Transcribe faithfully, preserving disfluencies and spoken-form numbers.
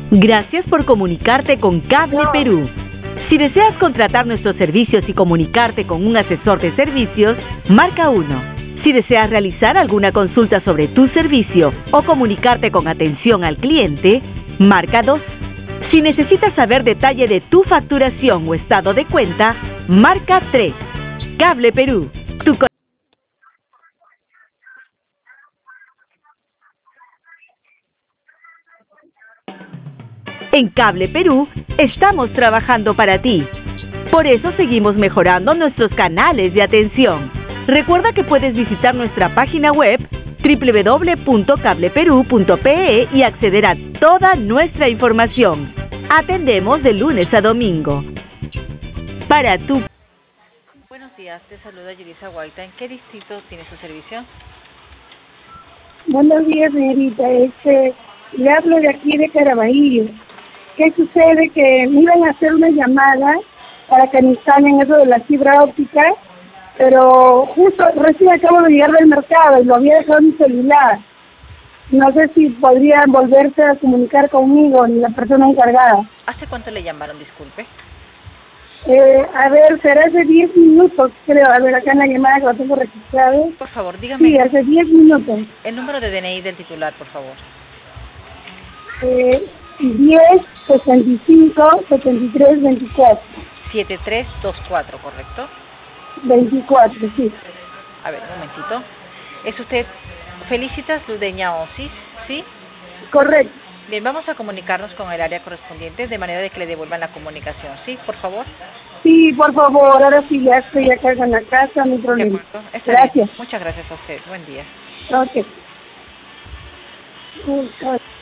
Gracias por comunicarte con Cable Perú. Si deseas contratar nuestros servicios y comunicarte con un asesor de servicios, marca uno. Si deseas realizar alguna consulta sobre tu servicio o comunicarte con atención al cliente, marca dos. Si necesitas saber detalle de tu facturación o estado de cuenta, marca tres. Cable Perú. Tu co- En Cable Perú estamos trabajando para ti. Por eso seguimos mejorando nuestros canales de atención. Recuerda que puedes visitar nuestra página web doble u doble u doble u punto cable perú punto pe e y acceder a toda nuestra información. Atendemos de lunes a domingo. Para tu... Buenos días, te saluda Yulisa Guaita. ¿En qué distrito tiene su servicio? Buenos días, señorita. Este, le hablo de aquí de Caraballo. ¿Qué sucede? Que me iban a hacer una llamada para que me instalen eso de la fibra óptica, pero justo recién acabo de llegar del mercado y lo había dejado en mi celular. No sé si podrían volverse a comunicar conmigo, la persona encargada. ¿Hace cuánto le llamaron, disculpe? Eh, a ver, será hace diez minutos, creo. A ver, acá en la llamada que lo tengo registrado. Por favor, dígame. Sí, hace diez minutos. El número de D N I del titular, por favor. Eh, diez, sesenta y cinco, setenta y tres, veinticuatro. siete tres dos cuatro, ¿correcto? veinticuatro, sí. A ver, un momentito. ¿Es usted Felicitas Ludeña Osis? ¿Sí? Correcto. Bien, vamos a comunicarnos con el área correspondiente de manera de que le devuelvan la comunicación. ¿Sí? Por favor. Sí, por favor, ahora sí ya estoy acá en la casa, no hay De problema. acuerdo. Está Gracias. bien. Muchas gracias a usted. Buen día. Ok.